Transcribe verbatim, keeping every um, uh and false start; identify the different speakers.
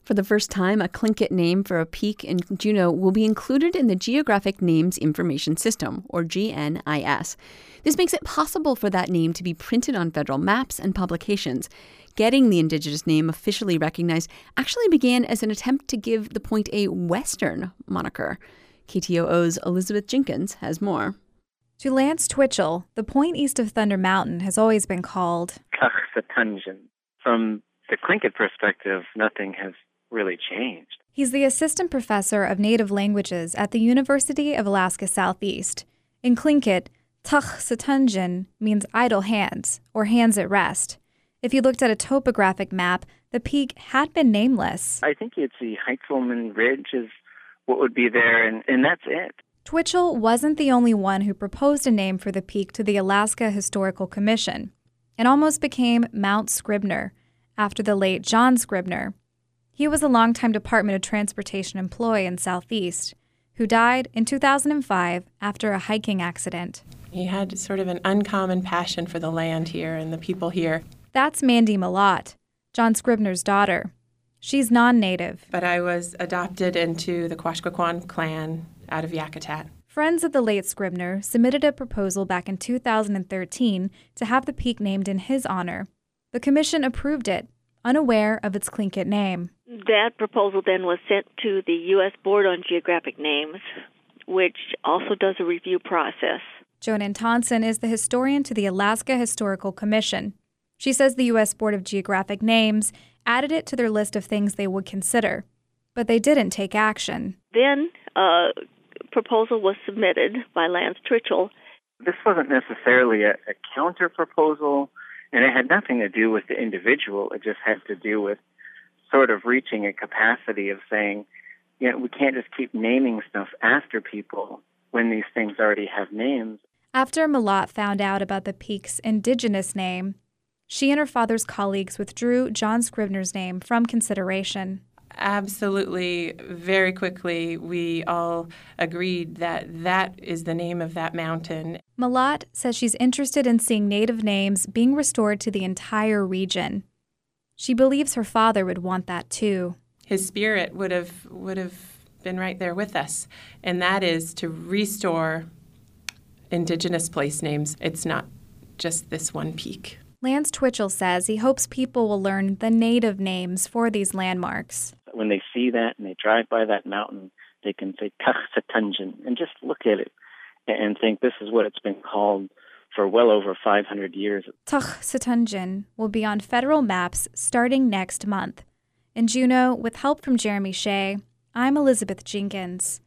Speaker 1: For the first time, a Tlingit name for a peak in Juneau will be included in the Geographic Names Information System, or G N I S. This makes it possible for that name to be printed on federal maps and publications. Getting the Indigenous name officially recognized actually began as an attempt to give the point a Western moniker. K T O O's Elizabeth Jenkins has more.
Speaker 2: To Lance Twitchell, the point east of Thunder Mountain has always been called
Speaker 3: Tuxatunjin. From the Tlingit perspective, nothing has really changed.
Speaker 2: He's the assistant professor of native languages at the University of Alaska Southeast. In Tlingit, Tuxatunjin means idle hands, or hands at rest. If you looked at a topographic map, the peak had been nameless.
Speaker 3: I think you'd see Heitzelman Ridge is what would be there, and, and that's it.
Speaker 2: Twitchell wasn't the only one who proposed a name for the peak to the Alaska Historical Commission. It almost became Mount Scribner, after the late John Scribner. He was a longtime Department of Transportation employee in Southeast, who died in two thousand five after a hiking accident.
Speaker 4: He had sort of an uncommon passion for the land here and the people here.
Speaker 2: That's Mandy Malott, John Scribner's daughter. She's non-native.
Speaker 4: But I was adopted into the Quashquequan clan out of Yakutat.
Speaker 2: Friends of the late Scribner submitted a proposal back in two thousand thirteen to have the peak named in his honor. The commission approved it, unaware of its Tlingit name.
Speaker 5: That proposal then was sent to the U S Board on Geographic Names, which also does a review process.
Speaker 2: Jonan Tonson is the historian to the Alaska Historical Commission. She says the U S Board of Geographic Names added it to their list of things they would consider, but they didn't take action.
Speaker 5: Then a proposal was submitted by Lance Twitchell.
Speaker 3: This wasn't necessarily a, a counter-proposal, and it had nothing to do with the individual. It just had to do with sort of reaching a capacity of saying, you know, we can't just keep naming stuff after people when these things already have names.
Speaker 2: After Malott found out about the peak's indigenous name, she and her father's colleagues withdrew John Scribner's name from consideration.
Speaker 4: Absolutely. Very quickly, we all agreed that that is the name of that mountain.
Speaker 2: Malott says she's interested in seeing native names being restored to the entire region. She believes her father would want that too.
Speaker 4: His spirit would have would have been right there with us, and that is to restore Indigenous place names. It's not just this one peak.
Speaker 2: Lance Twitchell says he hopes people will learn the native names for these landmarks.
Speaker 3: When they see that and they drive by that mountain, they can say Tuxatunjin and just look at it and think this is what it's been called for well over five hundred years.
Speaker 2: Tuxatunjin will be on federal maps starting next month. In Juneau, with help from Jeremy Shea, I'm Elizabeth Jenkins.